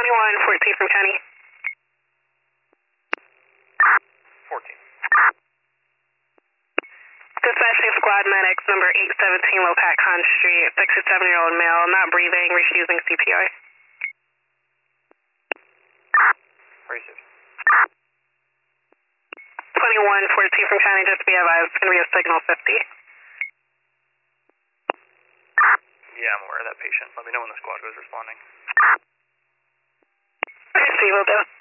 2114 from County. 14. Dispatching squad medics number 817 Lopat Con Street, 67-year-old male, not breathing, refusing CPR. Racers. 2114 from County, just be advised, it's going to be a signal 50. Yeah, I'm aware of that patient. Let me know when the squad goes responding. Receive, will do.